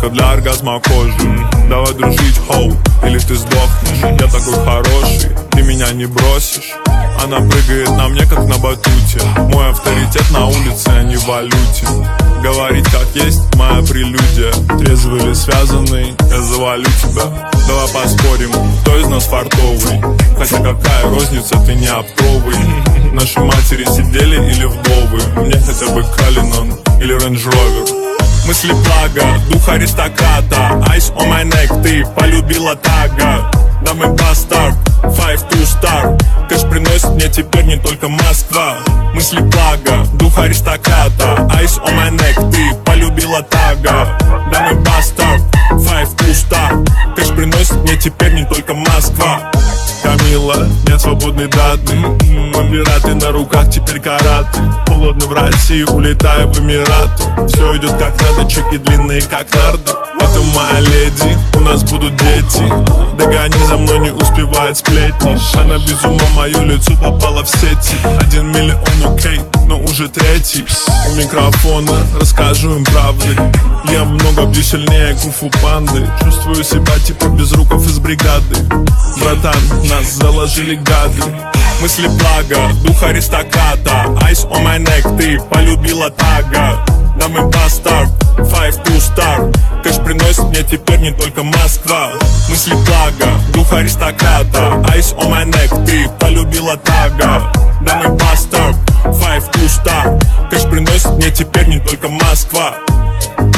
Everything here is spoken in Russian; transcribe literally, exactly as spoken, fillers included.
таблетка для оргазма кожи. Давай дружить, хоу, или ты сдохнешь. Я такой хороший, ты меня не бросишь. Она прыгает на мне, как на батуте. Мой авторитет на улице, а не в валюте. Говорить как есть, моя прелюдия. Трезвый или связанный, я завалю тебя. Давай поспорим, кто из нас фартовый. Хотя какая розница, ты не оптовый. Наши матери сидели или вдовы. Мне хотя бы Калинон или Рейндж Ровер. Мысли плага, дух аристократа. Ice on my neck, ты полюбила тага. Да мы бастард, five to star. Кэш приносит мне теперь не только Москва. Мысли плага, дух аристократа. Ice on my neck, ты полюбила тага. Да мы бастард, five to star. Кэш приносит мне теперь не только Москва. Камила, нет свободной даты. Мы пираты на руках, теперь караты. Холодно в России, улетаю в Эмираты. Все идет как надо, чеки длинные как нарды. Это моя леди, у нас будут дети. Догони за мной, не успевает сплетни. Она без ума, мое лицо попало в сети. Один миллион окей, но уже третий. У микрофона расскажу им правды. Я много бью сильнее кунг-фу панды. Чувствую себя типа безруков из бригады. Братан, нас заложили гады. Мысли плага, дух аристократа. Ice on my neck, ты полюбила тага. Да мы бастард, five to star. Кэш приносит мне теперь не только Москва. Мысли плага, дух аристократа. Ice on my neck, ты полюбила тага. Да мы бастард, five to star. Кэш приносит мне теперь не только Москва.